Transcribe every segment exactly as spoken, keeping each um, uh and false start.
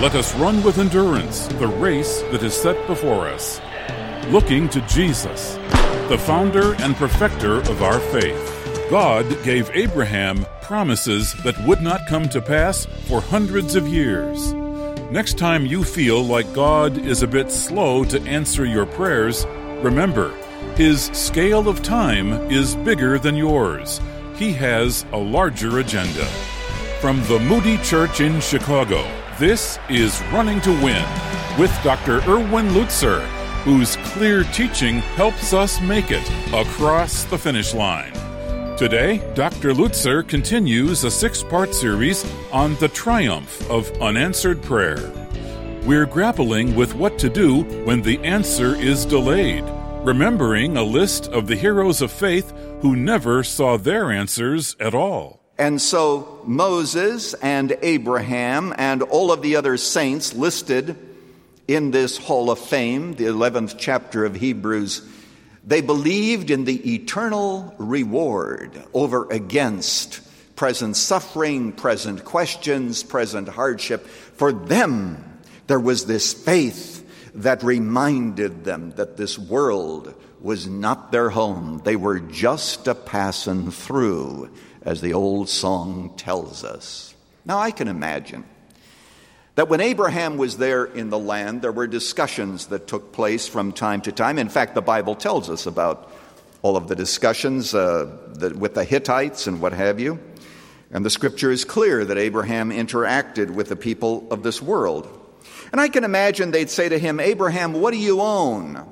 Let us run with endurance the race that is set before us, looking to Jesus, the founder and perfecter of our faith. God gave Abraham promises that would not come to pass for hundreds of years. Next time you feel like God is a bit slow to answer your prayers, remember, His scale of time is bigger than yours. He has a larger agenda. From the Moody Church in Chicago, this is Running to Win with Doctor Erwin Lutzer, whose clear teaching helps us make it across the finish line. Today, Doctor Lutzer continues a six-part series on the triumph of unanswered prayer. We're grappling with what to do when the answer is delayed, remembering a list of the heroes of faith who never saw their answers at all. And so Moses and Abraham and all of the other saints listed in this Hall of Fame, the eleventh chapter of Hebrews, they believed in the eternal reward over against present suffering, present questions, present hardship. For them, there was this faith that reminded them that this world was not their home. They were just a passing through, as the old song tells us. Now, I can imagine that when Abraham was there in the land, there were discussions that took place from time to time. In fact, the Bible tells us about all of the discussions uh, that, with the Hittites and what have you. And the scripture is clear that Abraham interacted with the people of this world. And I can imagine they'd say to him, Abraham, what do you own?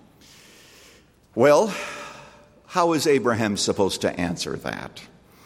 Well, how is Abraham supposed to answer that?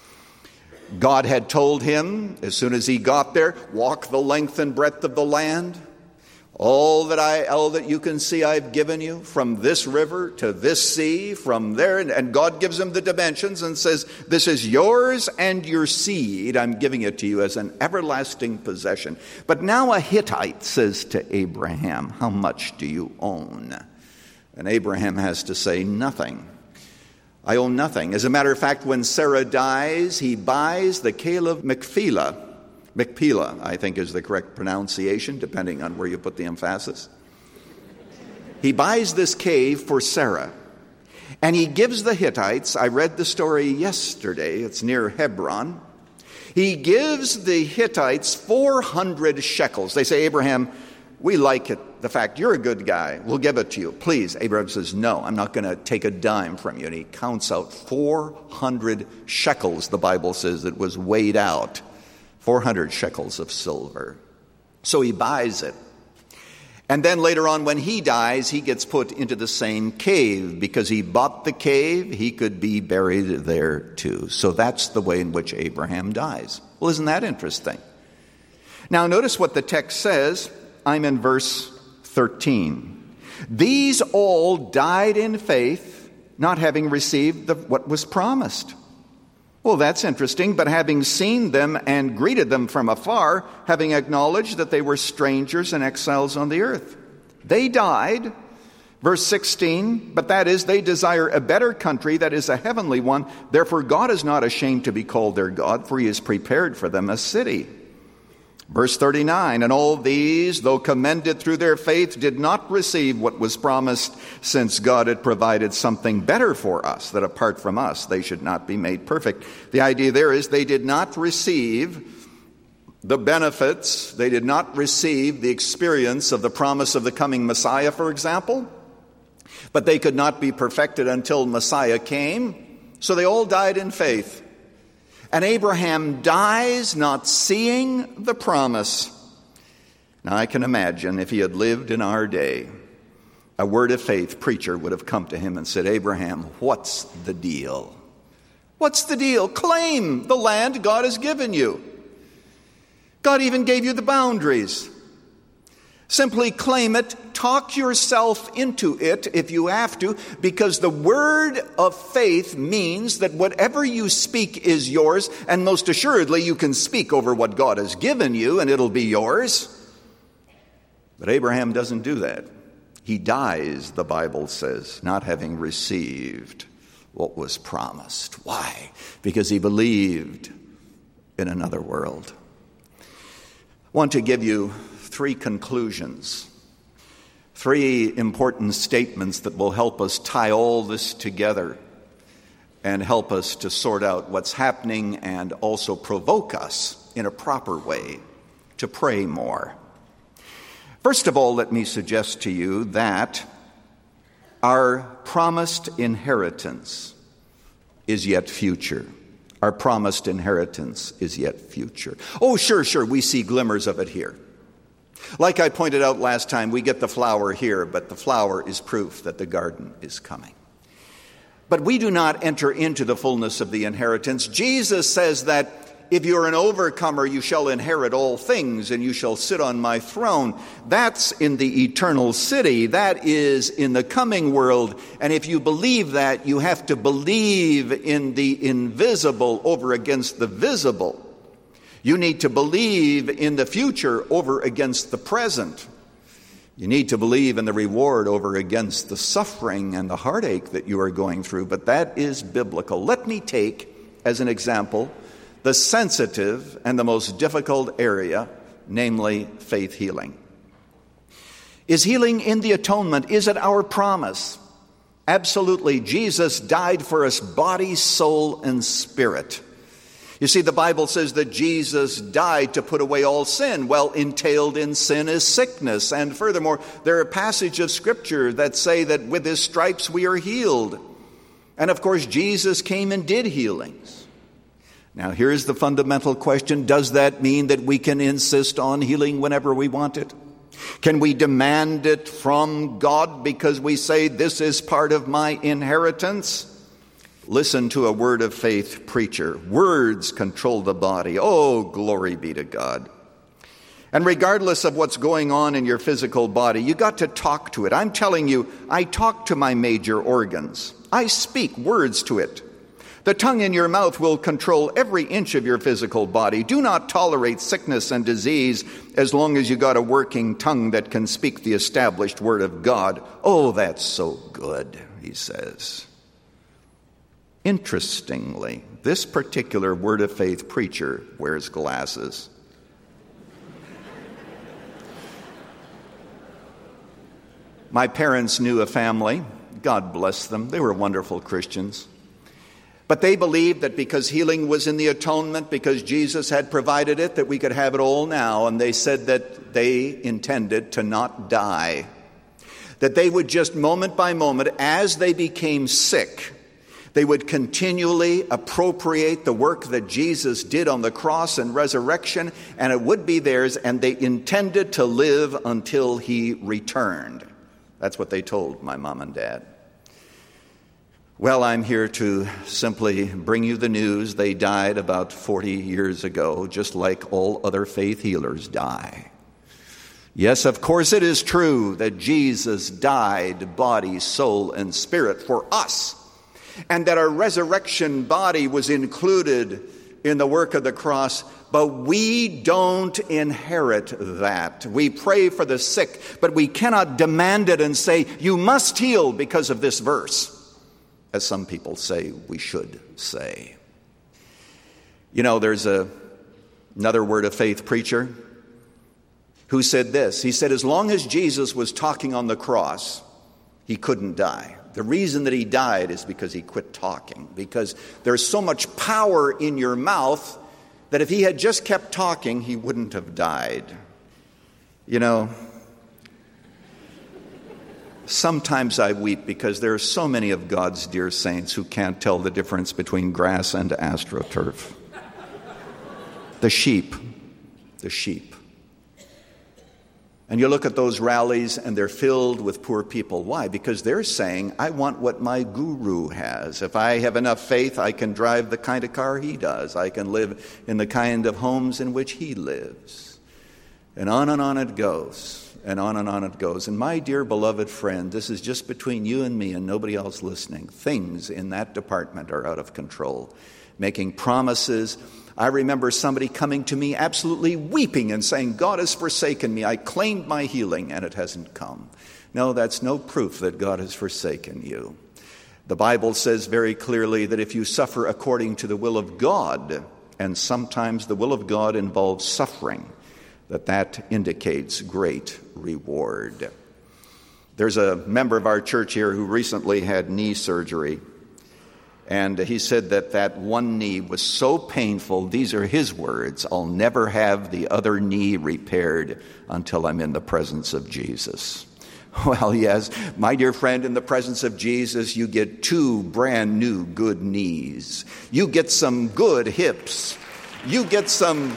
God had told him, as soon as he got there, walk the length and breadth of the land. All that I, all that you can see I've given you, from this river to this sea, from there. And God gives him the dimensions and says, this is yours and your seed. I'm giving it to you as an everlasting possession. But now a Hittite says to Abraham, how much do you own? And Abraham has to say, nothing. I own nothing. As a matter of fact, when Sarah dies, he buys the cave of Machpelah. Machpelah, I think, is the correct pronunciation, depending on where you put the emphasis. He buys this cave for Sarah. And he gives the Hittites, I read the story yesterday, it's near Hebron. He gives the Hittites four hundred shekels. They say, Abraham, we like it, the fact you're a good guy. We'll give it to you. Please. Abraham says, no, I'm not going to take a dime from you. And he counts out four hundred shekels, the Bible says, that was weighed out. four hundred shekels of silver. So he buys it. And then later on, when he dies, he gets put into the same cave. Because he bought the cave, he could be buried there too. So that's the way in which Abraham dies. Well, isn't that interesting? Now, notice what the text says. I'm in verse thirteen. These all died in faith, not having received the, what was promised. Well, that's interesting, but having seen them and greeted them from afar, having acknowledged that they were strangers and exiles on the earth. They died, verse sixteen, but that is, they desire a better country, that is a heavenly one. Therefore God is not ashamed to be called their God, for he has prepared for them a city. Verse thirty-nine, and all these, though commended through their faith, did not receive what was promised, since God had provided something better for us, that apart from us they should not be made perfect. The idea there is they did not receive the benefits, they did not receive the experience of the promise of the coming Messiah, for example, but they could not be perfected until Messiah came, so they all died in faith. And Abraham dies not seeing the promise. Now I can imagine if he had lived in our day, a word of faith preacher would have come to him and said, Abraham, what's the deal? What's the deal? Claim the land God has given you. God even gave you the boundaries. Simply claim it, talk yourself into it if you have to, because the word of faith means that whatever you speak is yours, and most assuredly you can speak over what God has given you and it'll be yours. But Abraham doesn't do that. He dies, the Bible says, not having received what was promised. Why? Because he believed in another world. I want to give you three conclusions, three important statements that will help us tie all this together and help us to sort out what's happening and also provoke us in a proper way to pray more. First of all, let me suggest to you that our promised inheritance is yet future. Our promised inheritance is yet future. Oh, sure, sure, we see glimmers of it here. Like I pointed out last time, we get the flower here, but the flower is proof that the garden is coming. But we do not enter into the fullness of the inheritance. Jesus says that if you're an overcomer, you shall inherit all things, and you shall sit on my throne. That's in the eternal city. That is in the coming world. And if you believe that, you have to believe in the invisible over against the visible. You need to believe in the future over against the present. You need to believe in the reward over against the suffering and the heartache that you are going through. But that is biblical. Let me take, as an example, the sensitive and the most difficult area, namely faith healing. Is healing in the atonement? Is it our promise? Absolutely. Jesus died for us, body, soul, and spirit. You see, the Bible says that Jesus died to put away all sin. Well, entailed in sin is sickness. And furthermore, there are passages of Scripture that say that with his stripes we are healed. And of course, Jesus came and did healings. Now, here's the fundamental question. Does that mean that we can insist on healing whenever we want it? Can we demand it from God because we say this is part of my inheritance? Listen to a word of faith preacher. Words control the body. Oh, glory be to God. And regardless of what's going on in your physical body, you got to talk to it. I'm telling you, I talk to my major organs. I speak words to it. The tongue in your mouth will control every inch of your physical body. Do not tolerate sickness and disease as long as you got a working tongue that can speak the established word of God. Oh, that's so good, he says. Interestingly, this particular word of faith preacher wears glasses. My parents knew a family. God bless them. They were wonderful Christians. But they believed that because healing was in the atonement, because Jesus had provided it, that we could have it all now. And they said that they intended to not die. That they would just moment by moment, as they became sick, they would continually appropriate the work that Jesus did on the cross and resurrection, and it would be theirs, and they intended to live until he returned. That's what they told my mom and dad. Well, I'm here to simply bring you the news. They died about forty years ago, just like all other faith healers die. Yes, of course it is true that Jesus died, body, soul, and spirit for us, and that our resurrection body was included in the work of the cross, but we don't inherit that. We pray for the sick, but we cannot demand it and say, you must heal because of this verse, as some people say we should say. You know, there's a, another word of faith preacher who said this. He said, as long as Jesus was talking on the cross, he couldn't die. The reason that he died is because he quit talking, because there's so much power in your mouth that if he had just kept talking, he wouldn't have died. You know, sometimes I weep because there are so many of God's dear saints who can't tell the difference between grass and astroturf. The sheep, the sheep. And you look at those rallies and they're filled with poor people. Why? Because they're saying, I want what my guru has. If I have enough faith, I can drive the kind of car he does. I can live in the kind of homes in which he lives. And on and on it goes. And on and on it goes. And my dear beloved friend, this is just between you and me and nobody else listening. Things in that department are out of control. Making promises. I remember somebody coming to me absolutely weeping and saying, God has forsaken me. I claimed my healing and it hasn't come. No, that's no proof that God has forsaken you. The Bible says very clearly that if you suffer according to the will of God, and sometimes the will of God involves suffering, that that indicates great reward. There's a member of our church here who recently had knee surgery, and he said that that one knee was so painful, these are his words, "I'll never have the other knee repaired until I'm in the presence of Jesus." Well, yes, my dear friend, in the presence of Jesus, you get two brand new good knees. You get some good hips. You get some...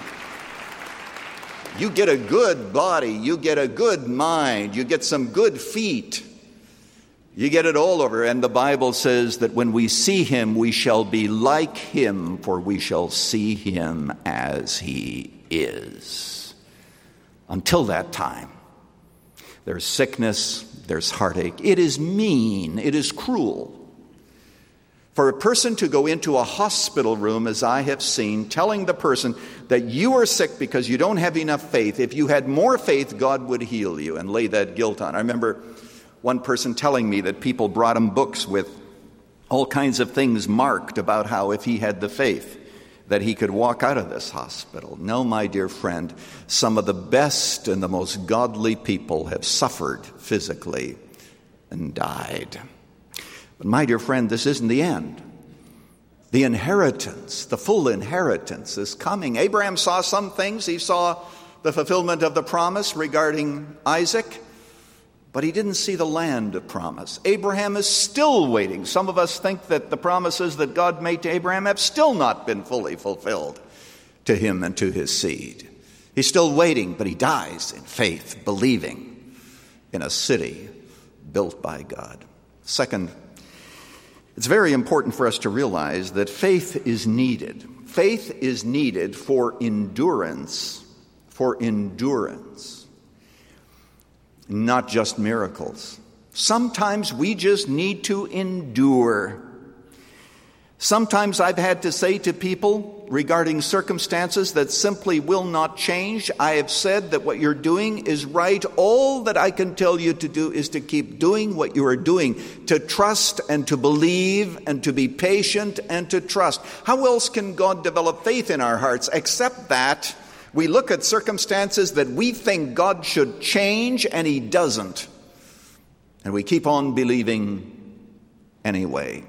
You get a good body, you get a good mind, you get some good feet. You get it all over. And the Bible says that when we see him, we shall be like him, for we shall see him as he is. Until that time, there's sickness, there's heartache. It is mean, it is cruel for a person to go into a hospital room, as I have seen, telling the person that you are sick because you don't have enough faith. If you had more faith, God would heal you, and lay that guilt on. I remember one person telling me that people brought him books with all kinds of things marked about how if he had the faith that he could walk out of this hospital. No, my dear friend, some of the best and the most godly people have suffered physically and died. But my dear friend, this isn't the end. The inheritance, the full inheritance is coming. Abraham saw some things. He saw the fulfillment of the promise regarding Isaac, but he didn't see the land of promise. Abraham is still waiting. Some of us think that the promises that God made to Abraham have still not been fully fulfilled to him and to his seed. He's still waiting, but he dies in faith, believing in a city built by God. Second, it's very important for us to realize that faith is needed. Faith is needed for endurance, for endurance, not just miracles. Sometimes we just need to endure. Sometimes I've had to say to people regarding circumstances that simply will not change, I have said that what you're doing is right. All that I can tell you to do is to keep doing what you are doing, to trust and to believe and to be patient and to trust. How else can God develop faith in our hearts except that we look at circumstances that we think God should change and he doesn't, and we keep on believing anyway.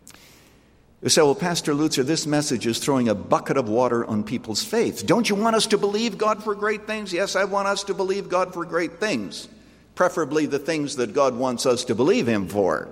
You say, well, Pastor Lutzer, this message is throwing a bucket of water on people's faith. Don't you want us to believe God for great things? Yes, I want us to believe God for great things, preferably the things that God wants us to believe him for.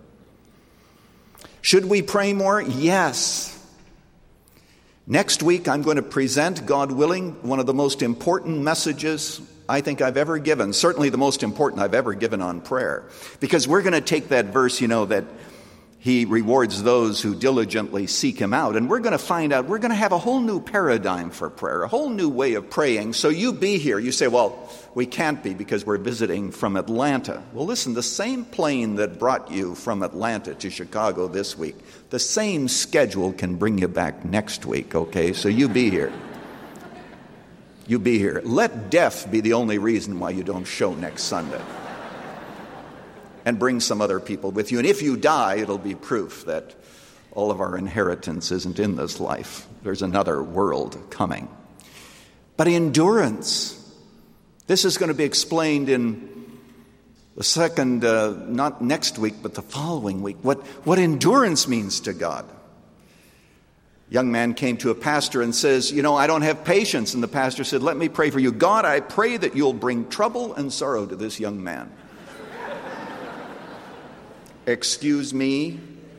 Should we pray more? Yes. Next week, I'm going to present, God willing, one of the most important messages I think I've ever given, certainly the most important I've ever given on prayer, because we're going to take that verse, you know, that he rewards those who diligently seek him out. And we're going to find out, we're going to have a whole new paradigm for prayer, a whole new way of praying. So you be here. You say, well, we can't be because we're visiting from Atlanta. Well, listen, the same plane that brought you from Atlanta to Chicago this week, the same schedule can bring you back next week, okay? So you be here. You be here. Let death be the only reason why you don't show next Sunday. And bring some other people with you. And if you die, it'll be proof that all of our inheritance isn't in this life. There's another world coming. But endurance. This is going to be explained in the second, uh, not next week, but the following week. What, what endurance means to God. A young man came to a pastor and says, you know, I don't have patience. And the pastor said, let me pray for you. God, I pray that you'll bring trouble and sorrow to this young man. Excuse me?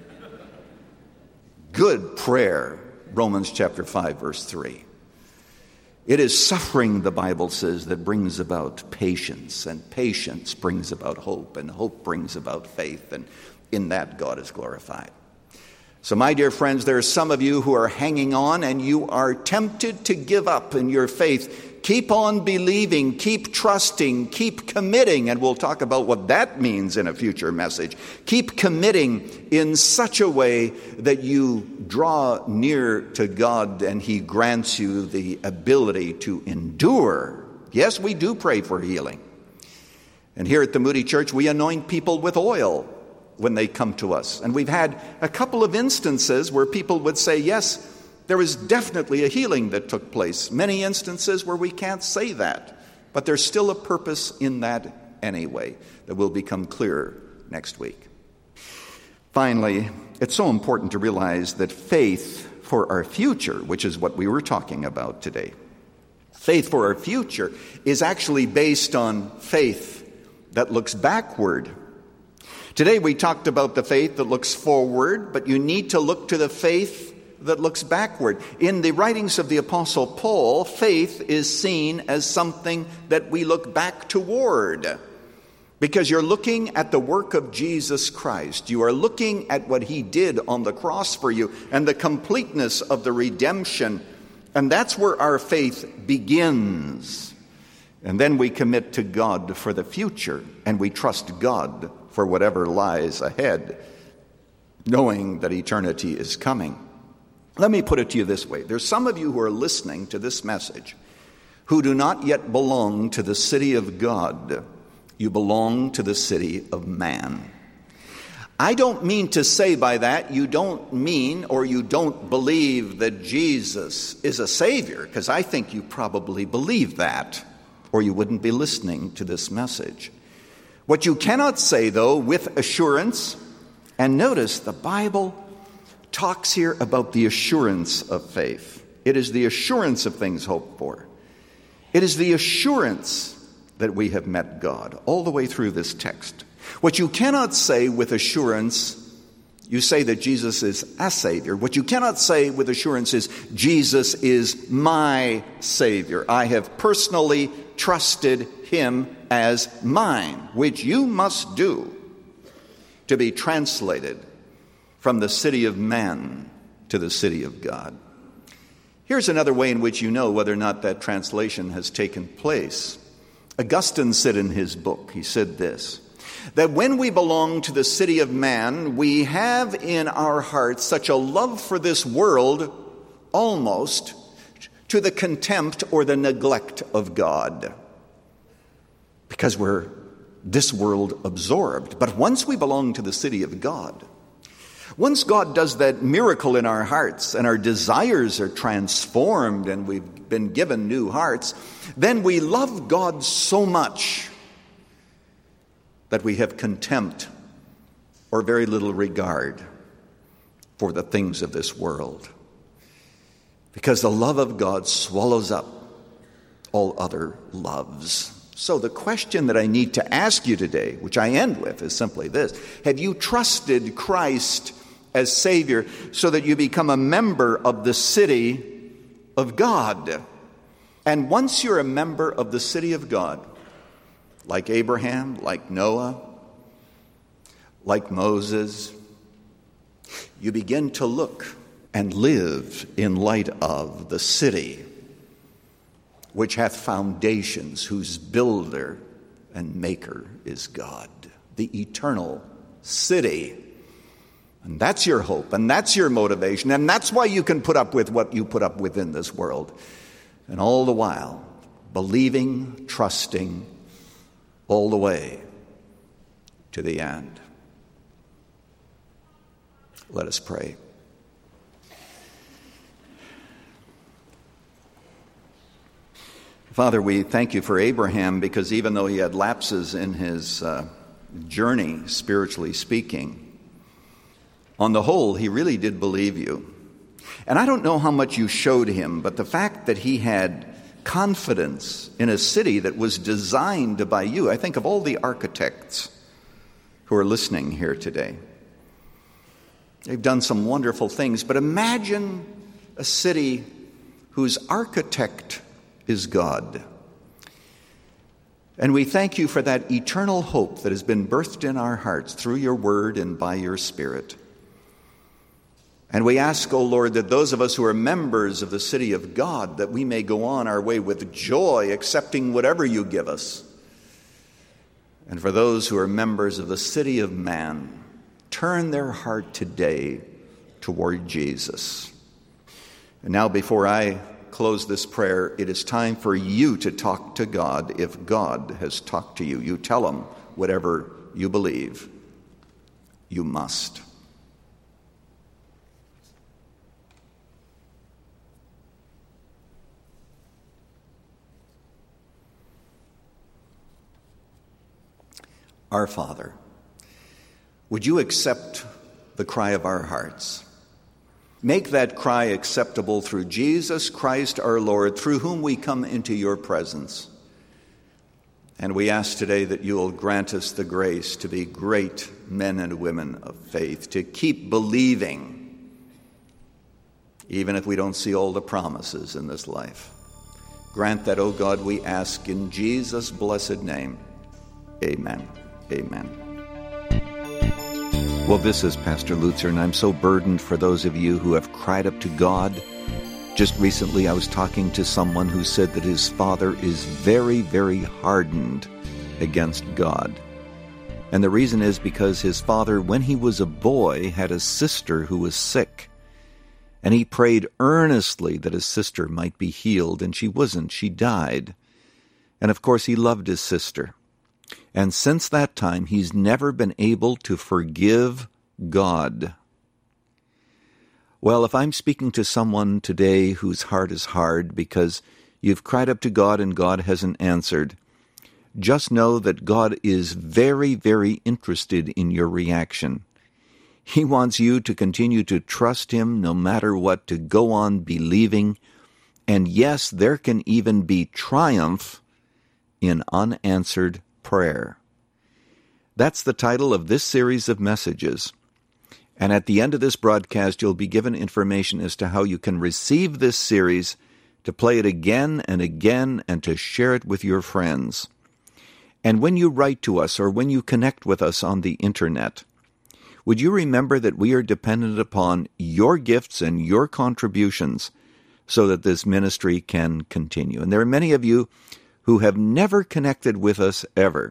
Good prayer, Romans chapter five, verse three. It is suffering, the Bible says, that brings about patience, and patience brings about hope, and hope brings about faith, and in that God is glorified. So, my dear friends, there are some of you who are hanging on, and you are tempted to give up in your faith. Keep on believing, keep trusting, keep committing, and we'll talk about what that means in a future message. Keep committing in such a way that you draw near to God and he grants you the ability to endure. Yes, we do pray for healing. And here at the Moody Church, we anoint people with oil when they come to us. And we've had a couple of instances where people would say, yes, There was definitely a healing that took place. Many instances where we can't say that, but there's still a purpose in that anyway that will become clearer next week. Finally, it's so important to realize that faith for our future, which is what we were talking about today, faith for our future is actually based on faith that looks backward. Today we talked about the faith that looks forward, but you need to look to the faith that looks backward. In the writings of the Apostle Paul, faith is seen as something that we look back toward, because you're looking at the work of Jesus Christ. You are looking at what he did on the cross for you and the completeness of the redemption. And that's where our faith begins. And then we commit to God for the future, and we trust God for whatever lies ahead, knowing that eternity is coming. Let me put it to you this way. There's some of you who are listening to this message who do not yet belong to the city of God. You belong to the city of man. I don't mean to say by that you don't mean or you don't believe that Jesus is a Savior, because I think you probably believe that, or you wouldn't be listening to this message. What you cannot say, though, with assurance, and notice the Bible talks here about the assurance of faith. It is the assurance of things hoped for. It is the assurance that we have met God all the way through this text. What you cannot say with assurance, you say that Jesus is a Savior. What you cannot say with assurance is Jesus is my Savior. I have personally trusted him as mine, which you must do to be translated from the city of man to the city of God. Here's another way in which you know whether or not that translation has taken place. Augustine said in his book, he said this, that when we belong to the city of man, we have in our hearts such a love for this world, almost to the contempt or the neglect of God, because we're this world absorbed. But once we belong to the city of God, once God does that miracle in our hearts and our desires are transformed and we've been given new hearts, then we love God so much that we have contempt or very little regard for the things of this world, because the love of God swallows up all other loves. So the question that I need to ask you today, which I end with, is simply this. Have you trusted Christ as Savior so that you become a member of the city of God? And once you're a member of the city of God, like Abraham, like Noah, like Moses, you begin to look and live in light of the city which hath foundations, whose builder and maker is God, the eternal city. And that's your hope, and that's your motivation, and that's why you can put up with what you put up with in this world. And all the while, believing, trusting, all the way to the end. Let us pray. Father, we thank you for Abraham, because even though he had lapses in his uh, journey, spiritually speaking, on the whole, he really did believe you. And I don't know how much you showed him, but the fact that he had confidence in a city that was designed by you, I think of all the architects who are listening here today. They've done some wonderful things, but imagine a city whose architect is God. And we thank you for that eternal hope that has been birthed in our hearts through your word and by your Spirit. And we ask, O Lord, that those of us who are members of the city of God, that we may go on our way with joy, accepting whatever you give us. And for those who are members of the city of man, turn their heart today toward Jesus. And now, before I close this prayer, it is time for you to talk to God if God has talked to you. You tell him whatever you believe. You must. Our Father, would you accept the cry of our hearts? Make that cry acceptable through Jesus Christ our Lord, through whom we come into your presence. And we ask today that you will grant us the grace to be great men and women of faith, to keep believing, even if we don't see all the promises in this life. Grant that, O God, we ask in Jesus' blessed name. Amen. Amen. Well, this is Pastor Lutzer, and I'm so burdened for those of you who have cried up to God. Just recently I was talking to someone who said that his father is very, very hardened against God. And the reason is because his father, when he was a boy, had a sister who was sick. And he prayed earnestly that his sister might be healed, and she wasn't. She died. And of course he loved his sister. And since that time, he's never been able to forgive God. Well, if I'm speaking to someone today whose heart is hard because you've cried up to God and God hasn't answered, just know that God is very, very interested in your reaction. He wants you to continue to trust Him no matter what, to go on believing. And yes, there can even be triumph in unanswered prayer. That's the title of this series of messages. And at the end of this broadcast, you'll be given information as to how you can receive this series, to play it again and again, and to share it with your friends. And when you write to us or when you connect with us on the internet, would you remember that we are dependent upon your gifts and your contributions so that this ministry can continue? And there are many of you who have never connected with us ever.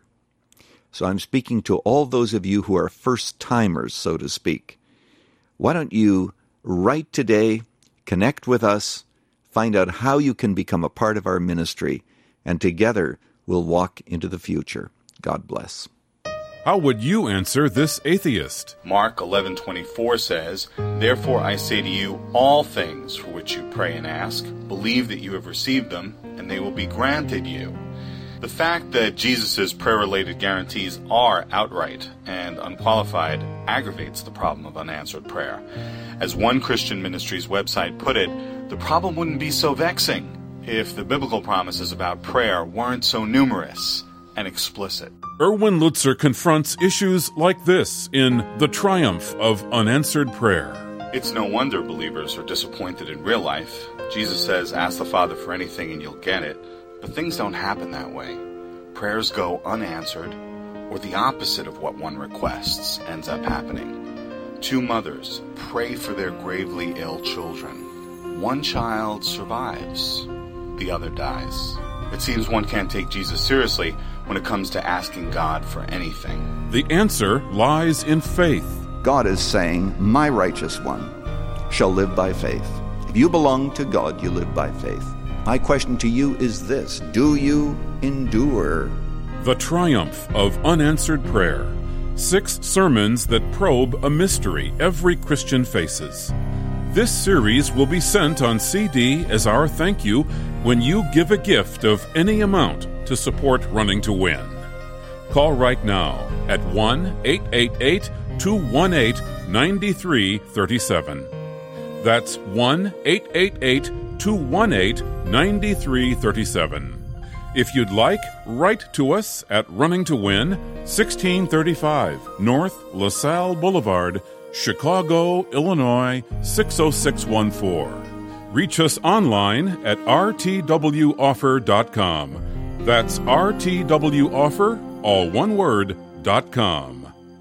So I'm speaking to all those of you who are first-timers, so to speak. Why don't you write today, connect with us, find out how you can become a part of our ministry, and together we'll walk into the future. God bless. How would you answer this atheist? Mark eleven twenty-four says, "Therefore I say to you, all things for which you pray and ask, believe that you have received them, and they will be granted you." The fact that Jesus' prayer-related guarantees are outright and unqualified aggravates the problem of unanswered prayer. As one Christian ministry's website put it, the problem wouldn't be so vexing if the biblical promises about prayer weren't so numerous and explicit. Erwin Lutzer confronts issues like this in The Triumph of Unanswered Prayer. It's no wonder believers are disappointed in real life. Jesus says, ask the Father for anything and you'll get it. But things don't happen that way. Prayers go unanswered, or the opposite of what one requests ends up happening. Two mothers pray for their gravely ill children. One child survives, the other dies. It seems one can't take Jesus seriously when it comes to asking God for anything. The answer lies in faith. God is saying, my righteous one shall live by faith. If you belong to God, you live by faith. My question to you is this: do you endure? The Triumph of Unanswered Prayer. Six sermons that probe a mystery every Christian faces. This series will be sent on C D as our thank you when you give a gift of any amount to support Running to Win. Call right now at one eight eight eight, two one eight, nine three three seven. That's one eight eight eight, two one eight, nine three three seven. If you'd like, write to us at Running to Win, sixteen thirty-five North LaSalle Boulevard, Chicago, Illinois, six oh six one four. Reach us online at r t w offer dot com. That's r t w offer, all one word, dot com.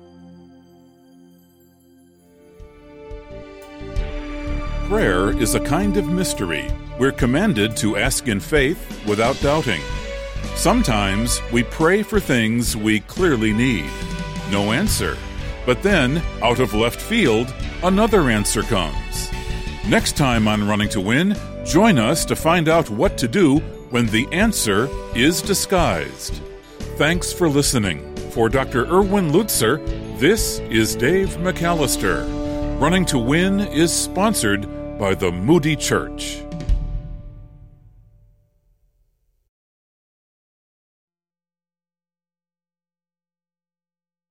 Prayer is a kind of mystery. We're commanded to ask in faith without doubting. Sometimes we pray for things we clearly need. No answer. But then, out of left field, another answer comes. Next time on Running to Win, join us to find out what to do when the answer is disguised. Thanks for listening. For Doctor Erwin Lutzer, this is Dave McAllister. Running to Win is sponsored by the Moody Church.